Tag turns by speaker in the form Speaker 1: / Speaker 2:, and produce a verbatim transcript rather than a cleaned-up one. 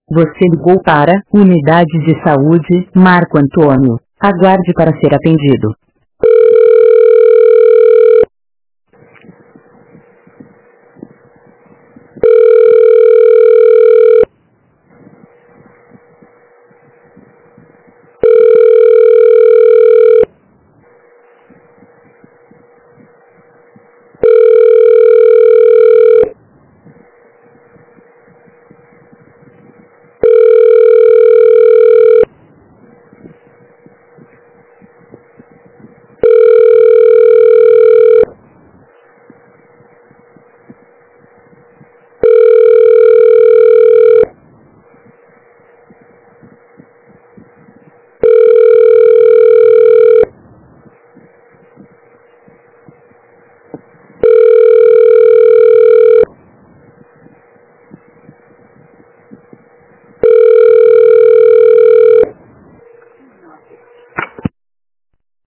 Speaker 1: Você ligou para Unidade de Saúde, Marco Antônio. Aguarde para ser atendido.